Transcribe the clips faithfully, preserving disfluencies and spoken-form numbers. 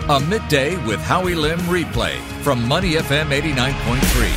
A midday with Howie Lim replay from Money F M eighty-nine point three.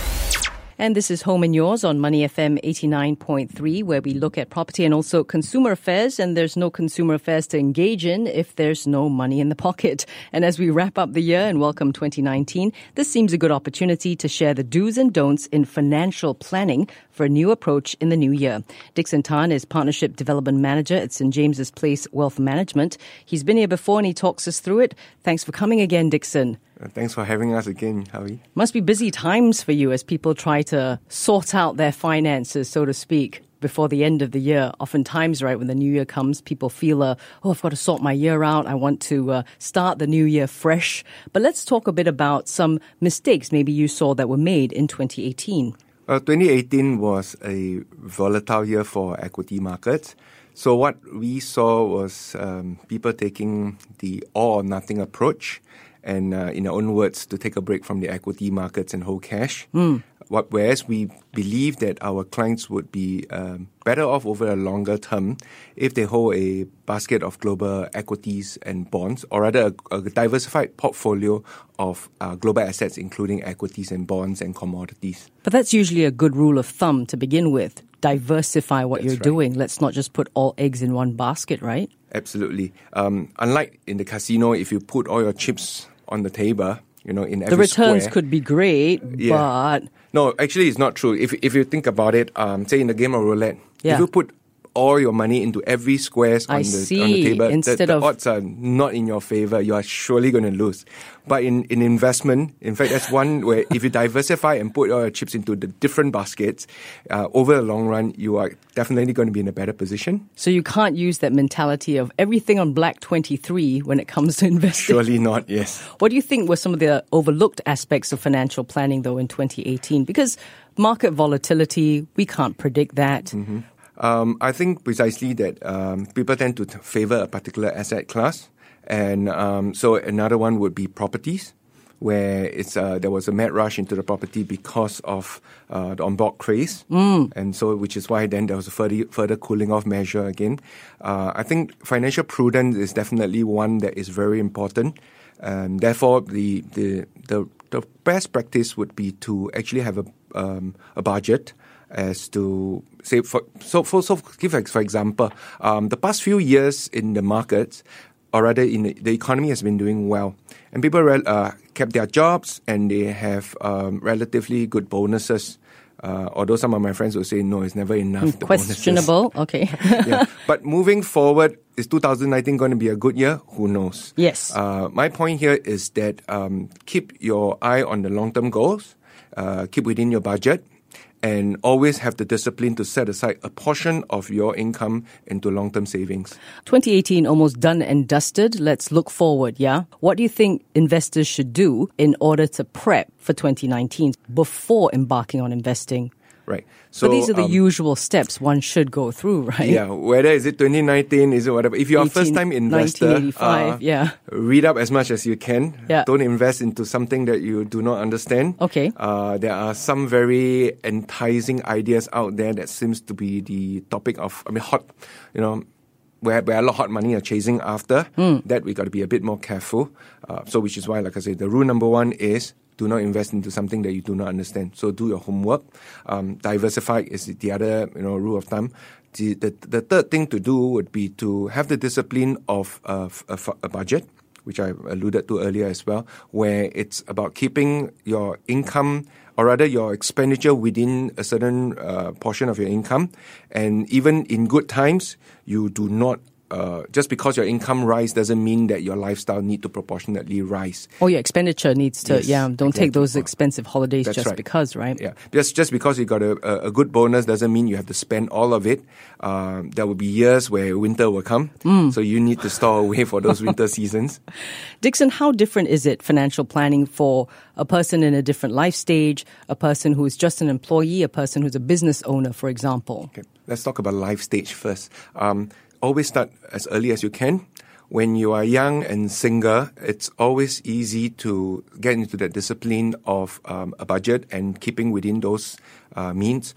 And this is Home and Yours on Money F M eighty-nine point three, where we look at property and also consumer affairs. And there's no consumer affairs to engage in if there's no money in the pocket. And as we wrap up the year and welcome twenty nineteen, this seems a good opportunity to share the do's and don'ts in financial planning for a new approach in the new year. Dixon Tan is Partnership Development Manager at Saint James's Place Wealth Management. He's been here before and he talks us through it. Thanks for coming again, Dixon. Thanks for having us again, Howie. Must be busy times for you as people try to sort out their finances, so to speak, before the end of the year. Oftentimes, right, when the new year comes, people feel, uh, oh, I've got to sort my year out. I want to uh, start the new year fresh. But let's talk a bit about some mistakes maybe you saw that were made in twenty eighteen. Uh, twenty eighteen was a volatile year for equity markets. So what we saw was um, people taking the all or nothing approach, and uh, in their own words, to take a break from the equity markets and hold cash. Mm. What, whereas we believe that our clients would be um, better off over a longer term if they hold a basket of global equities and bonds, or rather a, a diversified portfolio of uh, global assets, including equities and bonds and commodities. But that's usually a good rule of thumb to begin with. Diversify what That's you're right. doing. Let's not just put all eggs in one basket, right? Absolutely. Um, unlike in the casino, if you put all your chips on the table, you know, in every The returns square, could be great, Yeah. but... No, actually, it's not true. If if you think about it, um, say in the game of roulette, Yeah. if you put all your money into every squares on I the see. on the table, the, Instead the of- odds are not in your favor. You are surely going to lose. But in, in investment, in fact, that's one where if you diversify and put all your chips into the different baskets, uh, over the long run, you are definitely going to be in a better position. So you can't use that mentality of everything on black twenty-three when it comes to investing. Surely not, yes. What do you think were some of the overlooked aspects of financial planning, though, in twenty eighteen? Because market volatility, we can't predict that. Mm-hmm. Um, I think precisely that um, people tend to t- favor a particular asset class. And um, so another one would be properties, where it's uh, there was a mad rush into the property because of uh, the on-board craze. Mm. And so which is why then there was a further, further cooling off measure again. Uh, I think financial prudence is definitely one that is very important. Um, therefore, the, the, the, the best practice would be to actually have a, um, a budget as to say, for, so, for, so give for example, um, the past few years in the markets, or rather in the, the economy has been doing well. And people uh, kept their jobs and they have um, relatively good bonuses. Uh, although some of my friends will say, no, it's never enough. The Questionable, bonuses. okay. Yeah. But moving forward, is two thousand nineteen going to be a good year? Who knows? Yes. Uh, my point here is that um, keep your eye on the long-term goals, uh, keep within your budget, and always have the discipline to set aside a portion of your income into long-term savings. twenty eighteen almost done and dusted. Let's look forward, yeah? What do you think investors should do in order to prep for twenty nineteen before embarking on investing? Right. So but these are the um, usual steps one should go through, right? Yeah, whether is it twenty nineteen, is it whatever. If you're a first-time investor, nineteen eighty-five, uh, yeah. read up as much as you can. Yeah. Don't invest into something that you do not understand. Okay. Uh, there are some very enticing ideas out there that seems to be the topic of, I mean, hot, you know, where, where a lot of hot money are chasing after. Mm. That we got to be a bit more careful. Uh, so which is why, like I said, the rule number one is do not invest into something that you do not understand. So do your homework. Um, diversify is the other, you know, rule of thumb. The, the, the third thing to do would be to have the discipline of uh, a, a budget, which I alluded to earlier as well, where it's about keeping your income, or rather your expenditure, within a certain uh, portion of your income. And even in good times, you do not Uh, just because your income rise doesn't mean that your lifestyle need to proportionately rise. Or your expenditure needs to, Yes, yeah, don't take exactly. those expensive holidays That's just right. because, right? Yeah, just just because you got a, a good bonus doesn't mean you have to spend all of it. Um, there will be years where winter will come, mm. so you need to store away for those winter seasons. Dixon, how different is it, financial planning, for a person in a different life stage, a person who is just an employee, a person who's a business owner, for example? Okay, let's talk about life stage first. Um, always start as early as you can. When you are young and single, it's always easy to get into that discipline of um, a budget and keeping within those uh, means.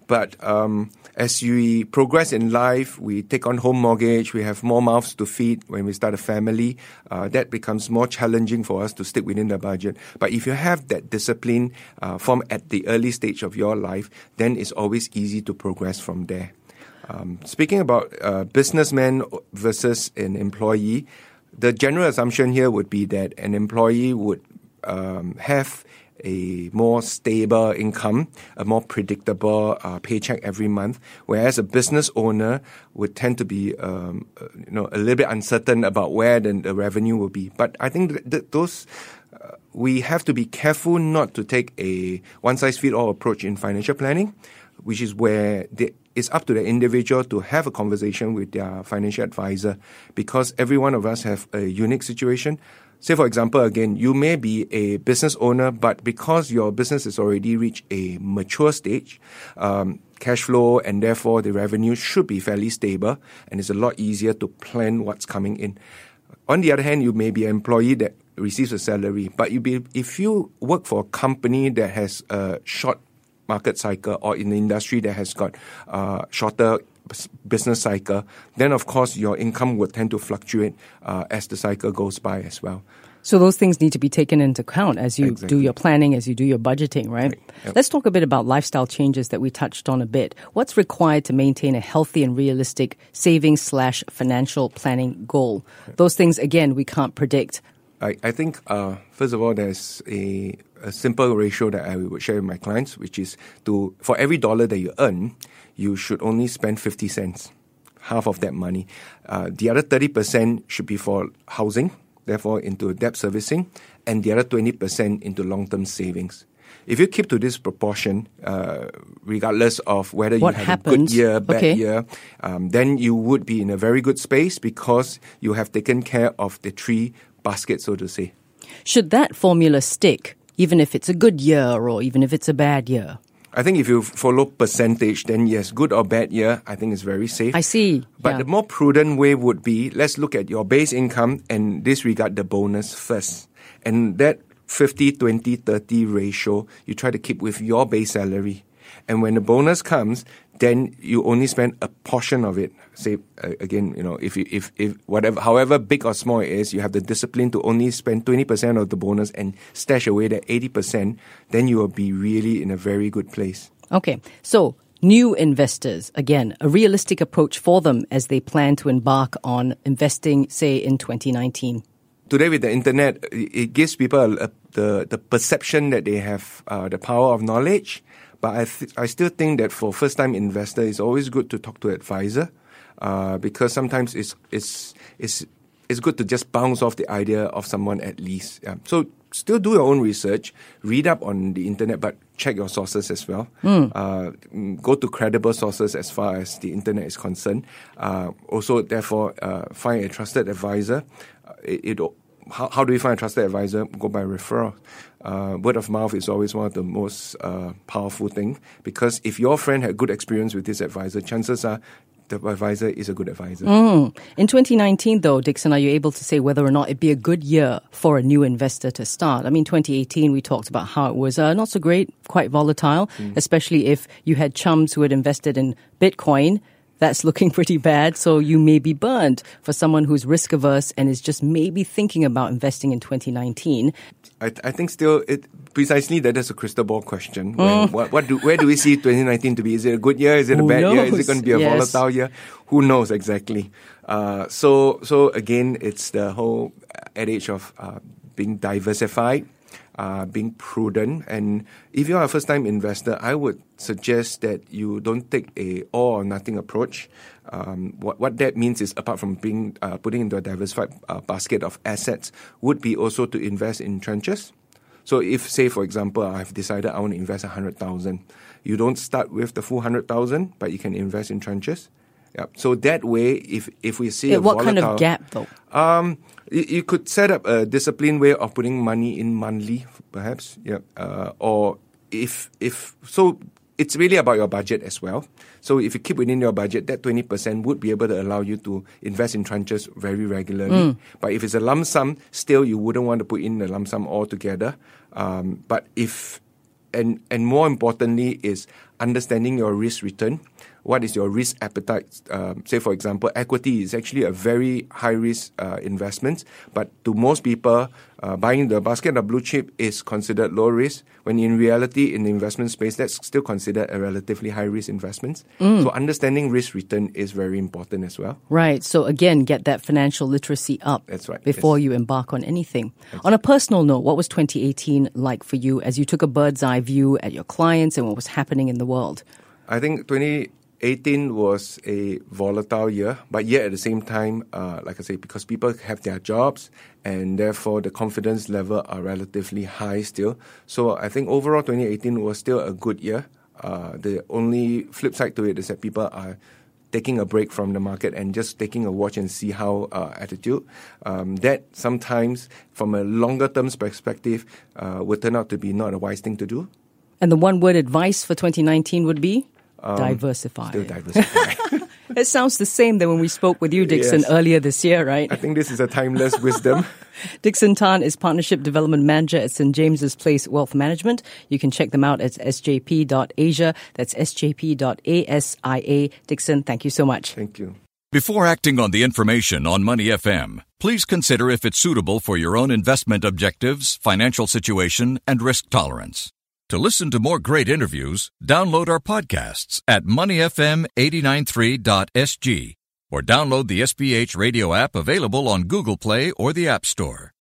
But um, as we progress in life, we take on home mortgage, we have more mouths to feed when we start a family. Uh, that becomes more challenging for us to stick within the budget. But if you have that discipline uh, from at the early stage of your life, then it's always easy to progress from there. Um, speaking about uh, businessman versus an employee, the general assumption here would be that an employee would um, have a more stable income, a more predictable uh, paycheck every month, whereas a business owner would tend to be, um, uh, you know, a little bit uncertain about where the, the revenue will be. But I think that, that those uh, we have to be careful not to take a one-size-fits-all approach in financial planning, which is where the, it's up to the individual to have a conversation with their financial advisor, because every one of us have a unique situation. Say, for example, again, you may be a business owner, but because your business has already reached a mature stage, um, cash flow and therefore the revenue should be fairly stable, and it's a lot easier to plan what's coming in. On the other hand, you may be an employee that receives a salary, but you be, if you work for a company that has a short market cycle, or in the industry that has got uh, shorter business cycle, then of course your income would tend to fluctuate uh, as the cycle goes by as well. So those things need to be taken into account as you Exactly. do your planning, as you do your budgeting, right? Right. Yep. Let's talk a bit about lifestyle changes that we touched on a bit. What's required to maintain a healthy and realistic savings slash financial planning goal? Those things, again, we can't predict. I, I think, uh, first of all, there's a, a simple ratio that I would share with my clients, which is to for every dollar that you earn, you should only spend fifty cents, half of that money. Uh, the other thirty percent should be for housing, therefore into debt servicing, and the other twenty percent into long-term savings. If you keep to this proportion, uh, regardless of whether What you have happens? a good year, bad Okay. year, um, then you would be in a very good space because you have taken care of the three baskets, so to say. Should that formula stick, even if it's a good year or even if it's a bad year? I think if you follow percentage, then yes, good or bad year, I think it's very safe. I see. But Yeah. the more prudent way would be, let's look at your base income and disregard the bonus first. And that fifty, twenty, thirty ratio, you try to keep with your base salary. And when the bonus comes, then you only spend a portion of it. Say, uh, again, you know, if you, if, if whatever, however big or small it is, you have the discipline to only spend twenty percent of the bonus and stash away that eighty percent, then you will be really in a very good place. Okay, so new investors, again, a realistic approach for them as they plan to embark on investing, say, in twenty nineteen. Today with the internet, it gives people a, a, the, the perception that they have uh, the power of knowledge. But I, th- I still think that for first-time investor, it's always good to talk to an advisor uh, because sometimes it's, it's, it's, it's good to just bounce off the idea of someone at least. Yeah. So still do your own research, read up on the internet, but check your sources as well. Mm. Uh, go to credible sources as far as the internet is concerned. Uh, also, therefore, uh, find a trusted advisor. Uh, it, it How, how do we find a trusted advisor? Go by referral. Uh, word of mouth is always one of the most uh, powerful things, because if your friend had good experience with this advisor, chances are the advisor is a good advisor. Mm. In twenty nineteen, though, Dixon, are you able to say whether or not it'd be a good year for a new investor to start? I mean, twenty eighteen, we talked about how it was uh, not so great, quite volatile, mm. especially if you had chums who had invested in Bitcoin. That's looking pretty bad, so you may be burned. For someone who's risk averse and is just maybe thinking about investing in twenty nineteen. I, I think still, it, precisely that is a crystal ball question. When, mm. what, what do, where do we see twenty nineteen to be? Is it a good year? Is it Who a bad knows? year? Is it going to be a Yes. volatile year? Who knows exactly? Uh, so, so again, it's the whole adage of uh, being diversified. Uh, being prudent, and if you are a first-time investor, I would suggest that you don't take a all or nothing approach. Um, what what that means is, apart from being uh, putting into a diversified uh, basket of assets, would be also to invest in tranches. So, if say for example, I've decided I want to invest a hundred thousand, you don't start with the full hundred thousand, but you can invest in tranches. Yeah. So that way, if if we see Yeah, a what volatile, kind of gap though? Um, you, you could set up a disciplined way of putting money in monthly, perhaps. Yeah. Uh, or if if so, it's really about your budget as well. So if you keep within your budget, that twenty percent would be able to allow you to invest in tranches very regularly. Mm. But if it's a lump sum, still you wouldn't want to put in the lump sum altogether. Um, but if and, and more importantly is understanding your risk return. What is your risk appetite? Um, say, for example, equity is actually a very high-risk uh, investment, but to most people, uh, buying the basket of blue chip is considered low risk, when in reality, in the investment space, that's still considered a relatively high-risk investment. Mm. So understanding risk return is very important as well. Right. So again, get that financial literacy up That's right. before yes. you embark on anything. That's on a personal note, what was twenty eighteen like for you as you took a bird's eye view at your clients and what was happening in the world? I think twenty eighteen was a volatile year, but yet at the same time, uh, like I say, because people have their jobs and therefore the confidence level are relatively high still. So I think overall twenty eighteen was still a good year. Uh, the only flip side to it is that people are taking a break from the market and just taking a watch and see how uh, attitude. Um, that sometimes from a longer term perspective uh, would turn out to be not a wise thing to do. And the one word advice for twenty nineteen would be? Um, diversify. Still diversify. It sounds the same than when we spoke with you, Dixon, Yes. earlier this year, right? I think this is a timeless wisdom. Dixon Tan is Partnership Development Manager at Saint James's Place Wealth Management. You can check them out at s j p dot asia. That's s j p dot asia. Dixon, thank you so much. Thank you. Before acting on the information on Money F M, please consider if it's suitable for your own investment objectives, financial situation, and risk tolerance. To listen to more great interviews, download our podcasts at money f m eight nine three dot s g or download the S B H radio app available on Google Play or the App Store.